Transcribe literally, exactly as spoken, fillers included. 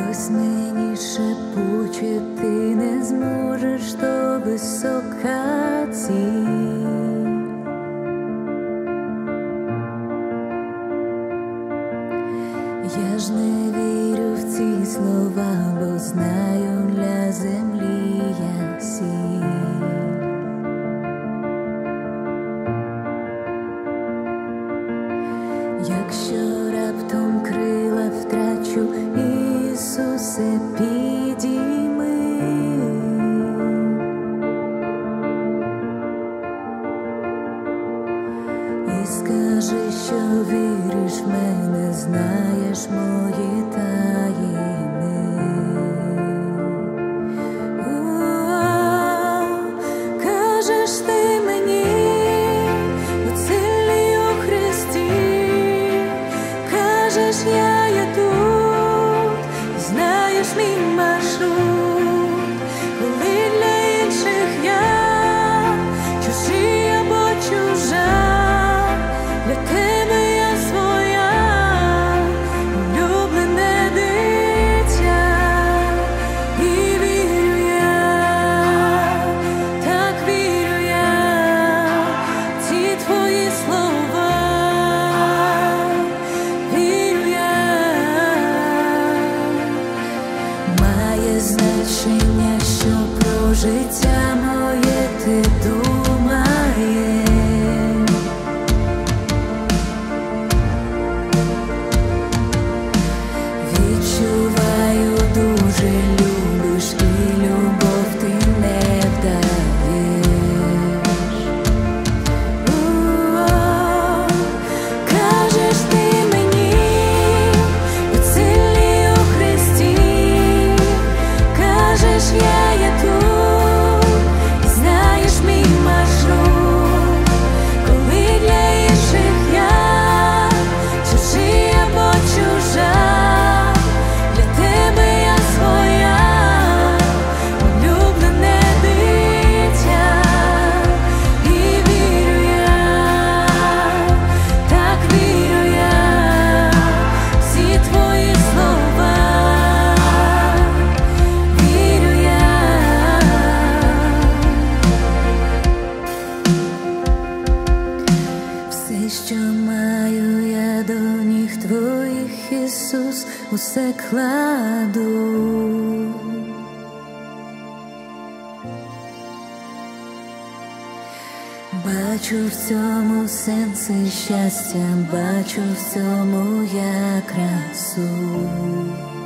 Хтось мені шепоче, ти не зможеш, то висока ціль. Я ж не вірю в ці слова, бо знаю, для землі я сіль. Якщо раптом крила втрачу, Ісусе, підійми. І скажи, що віриш в мене, знаєш мої таїни. О, кажеш ти мені, от сильний у Христі, кажеш, я є тут, знаєш мій маршрут, коли для інших я чужий або чужа. Для тебе я своя, улюблене дитя, і вірю я, так вірю я, в ці твої слова, вірю я. Має значення, що про життя моє ти думаєш. Відчуваю, дуже любиш, і любов ти не вдаєш. О, кажеш ти мені, будь сильний у Христі, кажеш, я є тут, і знаєш мій маршрут, коли для інших я чужий або чужа. Що маю я до ніг твоїх, Ісус, усе кладу. Бачу в цьому сенс і щастя, бачу в цьому я красу.